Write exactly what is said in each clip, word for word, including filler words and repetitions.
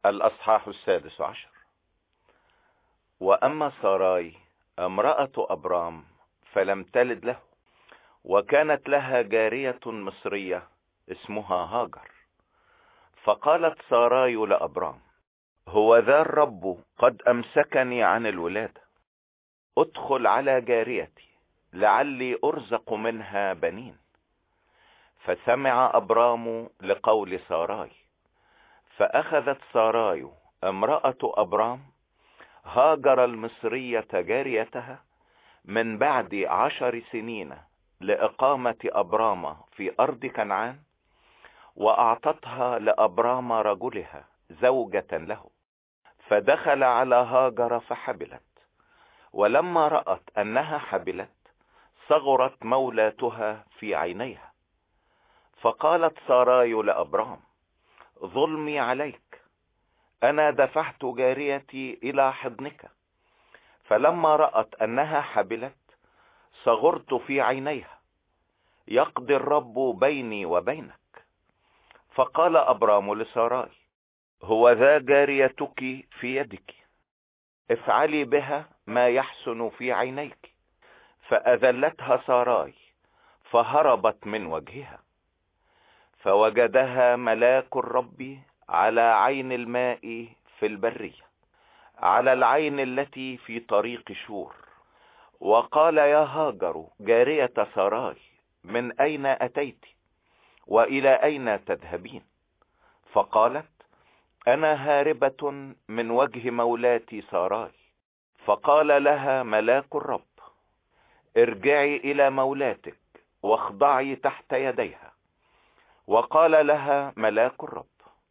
الأصحاح السادس عشر. وأما ساراي امرأة أبرام فلم تلد له، وكانت لها جارية مصرية اسمها هاجر. فقالت ساراي لأبرام: هو ذا الرب قد أمسكني عن الولادة، ادخل على جاريتي لعلي أرزق منها بنين. فسمع أبرام لقول ساراي، فأخذت ساراي امرأة أبرام هاجر المصرية جاريتها من بعد عشر سنين لإقامة أبرام في أرض كنعان، وأعطتها لأبرام رجلها زوجة له. فدخل على هاجر فحبلت، ولما رأت أنها حبلت صغرت مولاتها في عينيها. فقالت ساراي لأبرام: ظلمي عليك، أنا دفعت جاريتي إلى حضنك. فلما رأت أنها حبلت صغرت في عينيها، يقضي الرب بيني وبينك. فقال أبرام لساراي: هو ذا جاريتك في يدك، افعلي بها ما يحسن في عينيك. فأذلتها ساراي فهربت من وجهها. فوجدها ملاك الرب على عين الماء في البرية، على العين التي في طريق شور. وقال: يا هاجر جارية ساراي، من أين أتيت وإلى أين تذهبين؟ فقالت: أنا هاربة من وجه مولاتي ساراي. فقال لها ملاك الرب: ارجعي إلى مولاتك واخضعي تحت يديها. وقال لها ملاك الرب: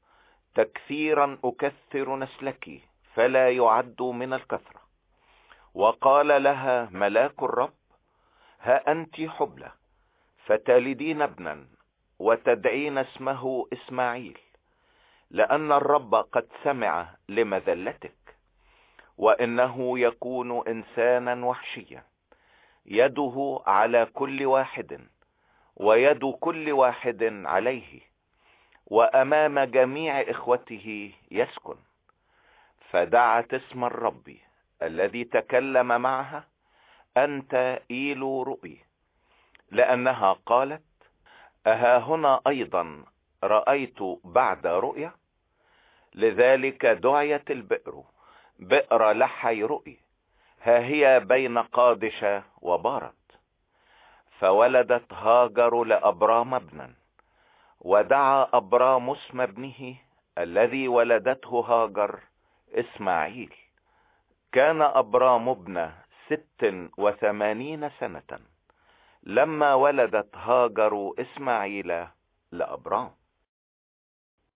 تكثيرا أكثر نسلك فلا يعد من الكثرة. وقال لها ملاك الرب: ها أنت حبلى فتلدين ابنا وتدعين اسمه إسماعيل، لأن الرب قد سمع لمذلتك، وإنه يكون إنسانا وحشيا، يده على كل واحد ويد كل واحد عليه، وأمام جميع إخوته يسكن. فدعت اسم الرب الذي تكلم معها: أنت إيل رؤي، لأنها قالت: أها هنا أيضا رأيت بعد رؤيا. لذلك دعيت البئر بئر لحي رؤي، ها هي بين قادش وبارت. فولدت هاجر لأبرام ابنا، ودعا أبرام اسم ابنه الذي ولدته هاجر إسماعيل. كان أبرام ابن ست وثمانين سنة لما ولدت هاجر إسماعيل لأبرام.